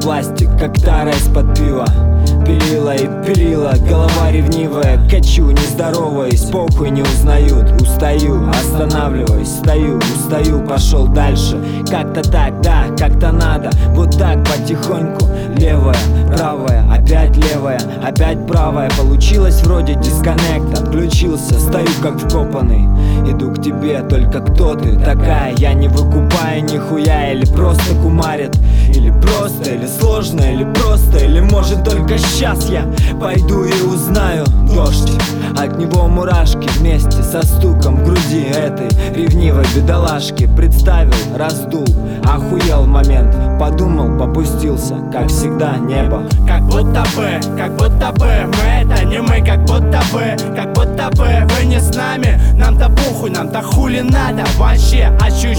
пластик, как тара из-под пива. Перила и перила, голова ревнивая. Качу, не здороваясь, похуй не узнают. Устаю, останавливаюсь, стою, устаю, пошел дальше. Как-то так, да, как-то надо. Вот так потихоньку. Левая, правая, опять левая, опять правая. Получилось вроде дисконнект, отключился, стою как вкопанный. Иду к тебе, только кто ты такая? Я не выкупаю нихуя, или просто кумарит. Или просто, или сложно, или просто. Или может только сейчас я пойду и узнаю. Дождь, от него мурашки вместе со стуком в груди этой ревнивой бедолашки. Представил, раздул, охуел момент. Подумал, попустился, как всегда небо. Как будто бы мы это не мы. Как будто бы вы не с нами. Нам-то похуй, нам-то хули надо. Вообще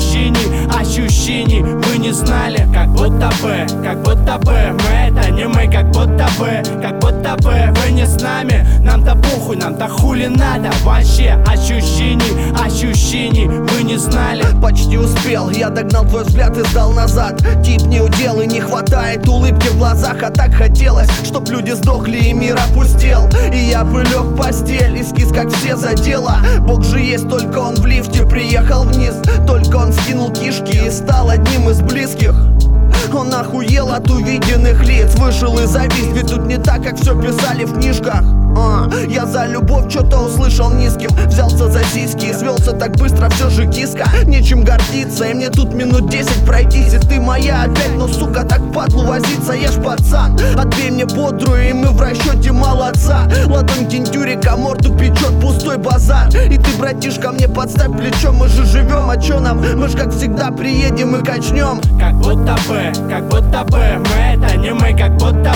ощущений вы не знали. Как будто бы мы это не мы. Как будто бы вы не с нами. Нам-то похуй, нам-то хули надо. Вообще ощущений вы не знали. Почти успел, я догнал твой взгляд и сдал назад. Тип не удел и не хватает улыбки в глазах. А так хотелось, чтоб люди сдохли и мир опустел. И я бы лег в постель, эскиз как все задело. Бог же есть, только он в лифте приехал вниз. Только он скинул кишки и стал одним из близких. Он охуел от увиденных лиц, вышел и завис. Ведь тут не так, как все писали в книжках. Я за любовь что-то услышал низким. Взялся за сиськи и свелся так быстро, все же киска. Нечем гордиться, и мне тут минут 10 пройтись. И ты моя опять, но сука, так падлу возиться. Я ж пацан, отбей мне бодрую, и мы в расчете молодца. Ладонь тентюрика, морду печет пустой базар. И ты, братишка, мне подставь плечо. Мы же живем, а чё нам? Мы ж как всегда приедем и качнем. Как будто бы мы это не мы. Как будто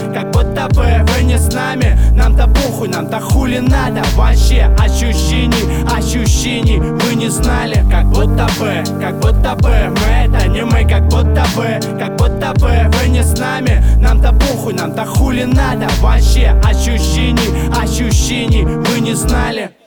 бы вы не с нами. Нам-то похуй, нам-то хули надо. Вообще ощущений вы не знали. Как будто бы мы это не мы. Как будто бы вы не с нами. Нам-то похуй, нам-то хули надо. Вообще ощущений вы не знали.